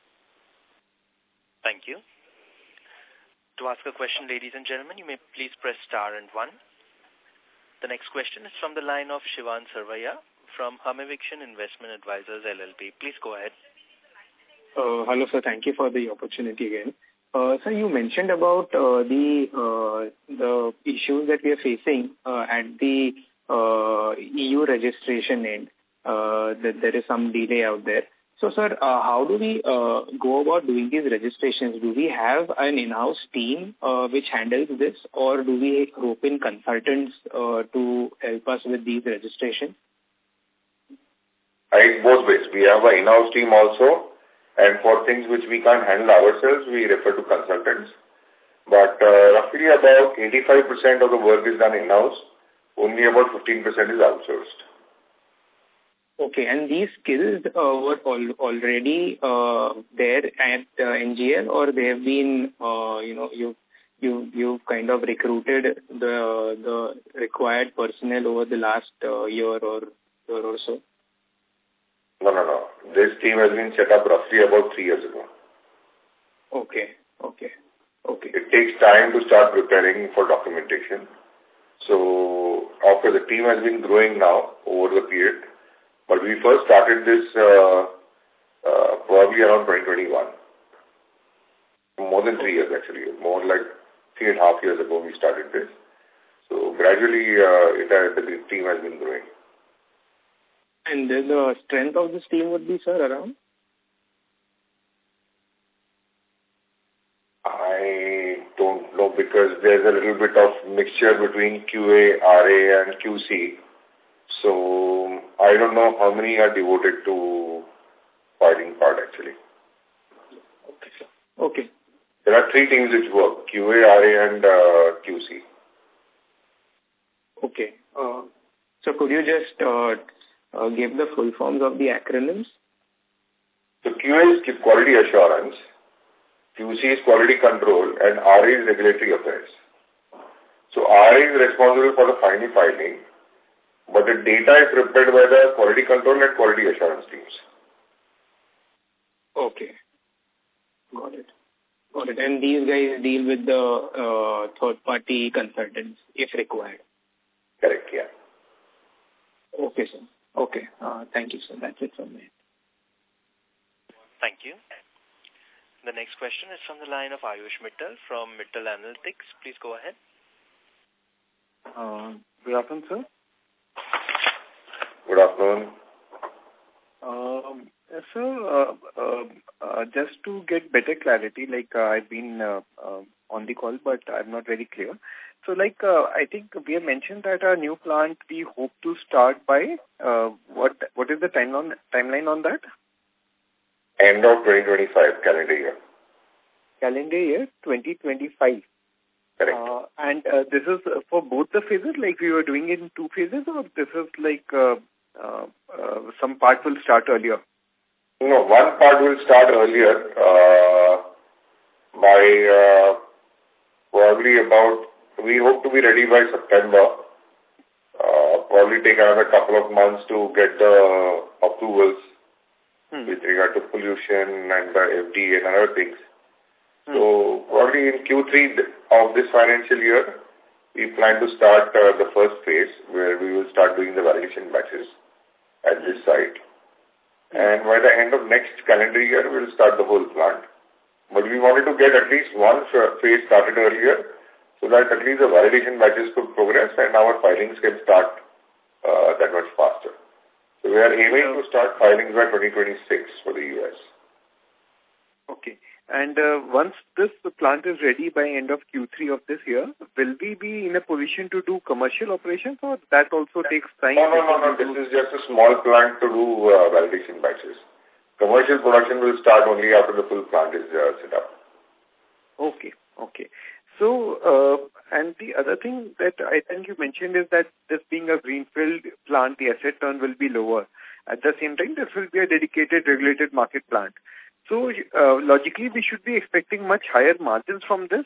Thank you. To ask a question, ladies and gentlemen, you may please press star and one. The next question is from the line of Shivan Sarvaiya from Hamiviction Investment Advisors L L P. Please go ahead. Uh, hello, sir. Thank you for the opportunity again. Uh, sir, you mentioned about uh, the uh, the issues that we are facing uh, at the uh, E U registration end. Uh, that there is some delay out there. So, sir, uh, how do we uh, go about doing these registrations? Do we have an in-house team uh, which handles this, or do we rope in consultants uh, to help us with these registrations? Right, both ways. We have an in-house team also, and for things which we can't handle ourselves, we refer to consultants. But uh, roughly about eighty-five percent of the work is done in-house. Only about fifteen percent is outsourced. Okay, and these skills uh, were al already uh, there at uh, N G L, or they have been, uh, you know, you you you kind of recruited the the required personnel over the last uh, year or year or so? No, no, no. This team has been set up roughly about three years ago. Okay, okay, okay. It takes time to start preparing for documentation. So after the team has been growing now over the period. But we first started this uh, uh, probably around twenty twenty-one. More than three years, actually. More like three and a half years ago we started this. So gradually uh, it has, the team has been growing. And then the strength of this team would be, sir, around? I don't know because there's a little bit of mixture between Q A, R A and Q C. So I don't know how many are devoted to filing part actually. Okay, sir. Okay. There are three teams which work, Q A, R A and uh, Q C. Okay. Uh, so could you just uh, uh, give the full forms of the acronyms? So Q A is quality assurance, Q C is quality control, and R A is regulatory affairs. So R A is responsible for the final filing, but the data is prepared by the quality control and quality assurance teams. Okay. Got it. Got it. And these guys deal with the uh, third-party consultants if required. Correct, yeah. Okay, sir. Okay. Uh, thank you, sir. That's it from me. Thank you. The next question is from the line of Ayush Mittal from Mittal Analytics. Please go ahead. Uh, good afternoon, sir. Good afternoon. Um, sir, uh, uh, uh, just to get better clarity, like uh, I've been uh, uh, on the call, but I'm not very clear. So, like, uh, I think we have mentioned that our new plant we hope to start by uh, what? What is the timeline timeline on that? End of twenty twenty-five calendar year. Calendar year twenty twenty-five. Correct. Uh, and uh, this is for both the phases, like we were doing in two phases, or this is like uh, uh, uh, some part will start earlier? No, one part will start earlier uh, by uh, probably about, we hope to be ready by September. Uh, probably take another couple of months to get the approvals hmm. with regard to pollution and the F D A and other things. Hmm. So probably in Q three of this financial year, we plan to start uh, the first phase where we will start doing the validation batches at this site. And by the end of next calendar year, we will start the whole plant. But we wanted to get at least one phase started earlier so that at least the validation batches could progress and our filings can start uh, that much faster. So we are aiming to start filings by twenty twenty-six for the U S. Okay. And uh, once this plant is ready by end of Q three of this year, will we be in a position to do commercial operations, or that also takes time? No, no, no, no. This is just a small plant to do uh, validation batches. Commercial production will start only after the full plant is uh, set up. Okay, okay. So, uh, and the other thing that I think you mentioned is that this being a greenfield plant, the asset turn will be lower. At the same time, this will be a dedicated regulated market plant. So, uh, logically, we should be expecting much higher margins from this?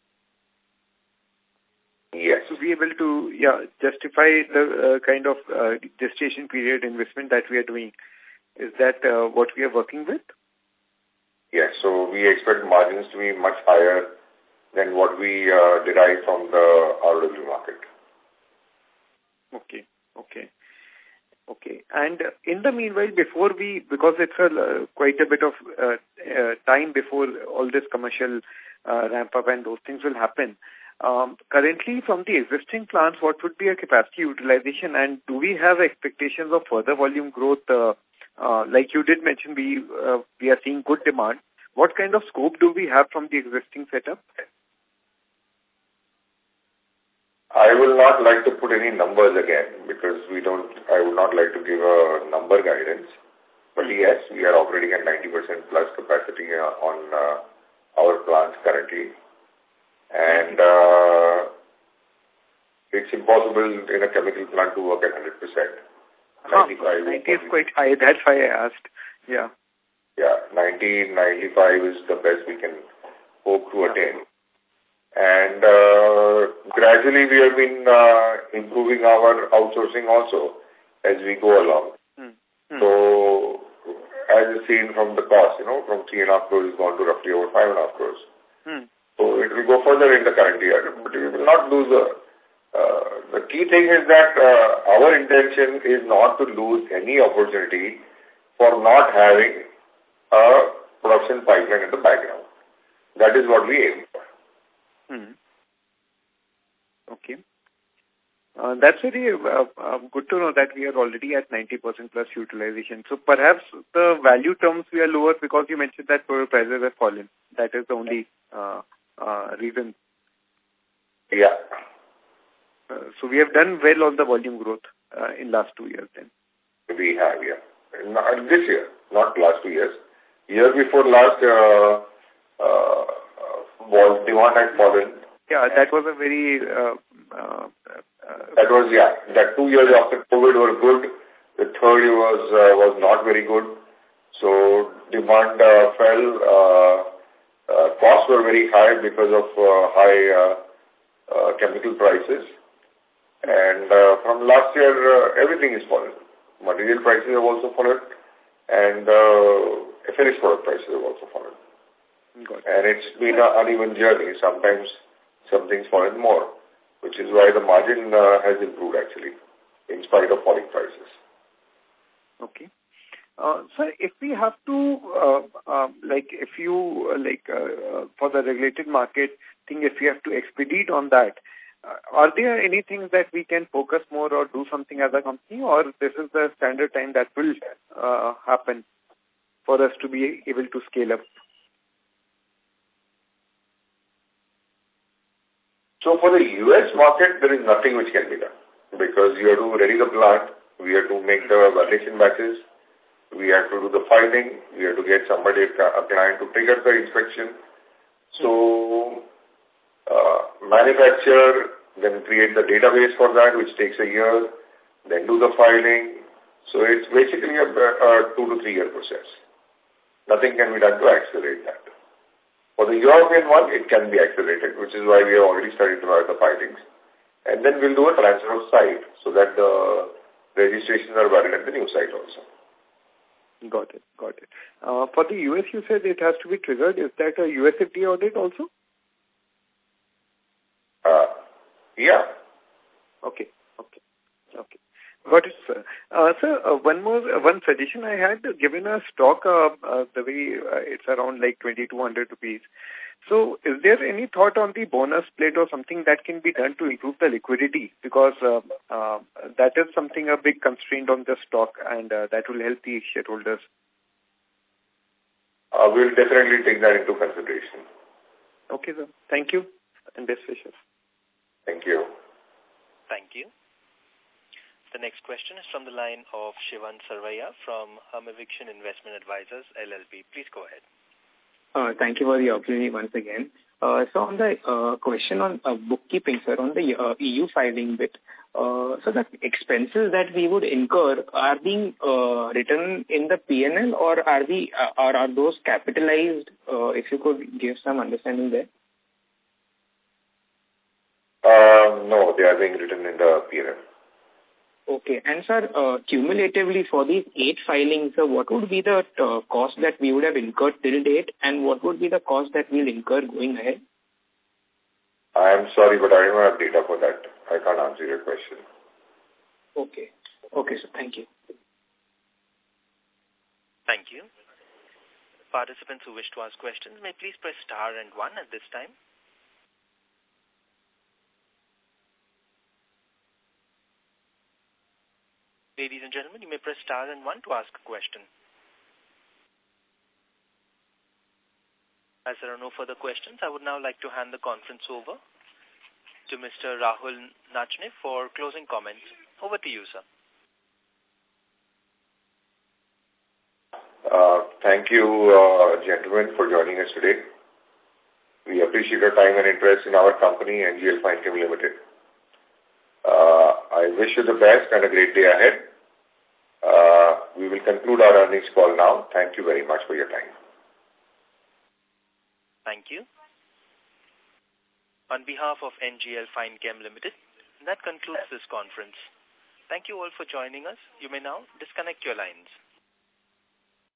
Yes. To be able to yeah, justify the uh, kind of uh, gestation period investment that we are doing. Is that uh, what we are working with? Yes. So, we expect margins to be much higher than what we uh, derive from the R O W market. Okay. Okay. Okay. And in the meanwhile, before we, because it's a, uh, quite a bit of uh, uh, time before all this commercial uh, ramp up and those things will happen, um, currently from the existing plants, what would be a capacity utilization, and do we have expectations of further volume growth? Uh, uh, like you did mention, we, uh, we are seeing good demand. What kind of scope do we have from the existing setup? I will not like to put any numbers again because we don't, I would not like to give a number guidance. But yes, we are operating at ninety percent plus capacity uh, on uh, our plants currently. And uh, it's impossible in a chemical plant to work at one hundred percent. ninety-five ninety is quite high, that's why I asked. Yeah. Yeah, ninety, ninety-five is the best we can hope to attain. And uh, gradually we have been uh, improving our outsourcing also as we go along. Hmm. Hmm. So, as you've seen from the cost, you know, from three and a half crores, it's gone to roughly over five and a half crores. Hmm. So, it will go further in the current year, but we will not lose the... Uh, the key thing is that uh, our intention is not to lose any opportunity for not having a production pipeline in the background. That is what we aim for. Hmm. Okay. Uh, that's very uh, uh, good to know that we are already at ninety percent plus utilization. So perhaps the value terms we are lower because you mentioned that prices have fallen. That is the only uh, uh, reason. Yeah. Uh, so we have done well on the volume growth uh, in last two years then. We have, yeah. Not this year, not last two years. Year before last, uh, uh, was demand had fallen. Yeah, that was a very... Uh, uh, uh, that was, yeah, that two years after COVID were good. The third year was uh, was not very good. So demand uh, fell. Uh, uh, costs were very high because of uh, high uh, uh, chemical prices. And uh, from last year, uh, everything is fallen. Material prices have also fallen. And uh, finished product prices have also fallen. And it's been an uneven journey. Sometimes something's fallen more, which is why the margin uh, has improved actually in spite of falling prices. Okay. Uh, sir, if we have to, uh, uh, like, if you, uh, like, uh, for the regulated market thing, if we have to expedite on that, uh, are there any things that we can focus more or do something as a company, or this is the standard time that will uh, happen for us to be able to scale up? So for the U S market, there is nothing which can be done because you have to ready the plant, we have to make the validation batches, we have to do the filing, we have to get somebody, a client to trigger the inspection. So, uh, manufacture, then create the database for that, which takes a year, then do the filing. So it's basically a, a two to three year process. Nothing can be done to accelerate that. For the European one, it can be accelerated, which is why we have already started to have the filings. And then we'll do a transfer of site so that the registrations are valid at the new site also. Got it, got it. Uh, for the U S, you said it has to be triggered. Is that a U S F D A audit also? Uh, yeah. Okay, okay, okay. Got it, sir. Uh, sir, uh, one more, uh, one suggestion I had, given a stock, uh, uh, the way uh, it's around like twenty-two hundred rupees. So is there any thought on the bonus split or something that can be done to improve the liquidity? Because uh, uh, that is something a big constraint on the stock, and uh, that will help the shareholders. Uh, we'll definitely take that into consideration. Okay, sir. Thank you, and best wishes. Thank you. Thank you. The next question is from the line of Shivan Sarvaiya from Hamiviction Investment Advisors, L L P. Please go ahead. Uh, thank you for the opportunity once again. Uh, so on the uh, question on uh, bookkeeping, sir, on the uh, E U filing bit, uh, so the expenses that we would incur are being uh, written in the P and L, or are we, uh, or are those capitalized? Uh, if you could give some understanding there. Uh, no, they are being written in the P and L. Okay. And, sir, uh, cumulatively for these eight filings, uh, what would be the uh, cost that we would have incurred till date, and what would be the cost that we'll incur going ahead? I am sorry, but I don't have data for that. I can't answer your question. Okay. Okay, sir. Thank you. Thank you. Participants who wish to ask questions may please press star and one at this time. Ladies and gentlemen, you may press star and one to ask a question. As there are no further questions, I would now like to hand the conference over to Mister Rahul Nachne for closing comments. Over to you, sir. Uh, thank you, uh, gentlemen, for joining us today. We appreciate your time and interest in our company, N G L Finechem Limited. Uh, I wish you the best and a great day ahead. Uh, we will conclude our earnings call now. Thank you very much for your time. Thank you. On behalf of N G L Finechem Limited, that concludes this conference. Thank you all for joining us. You may now disconnect your lines.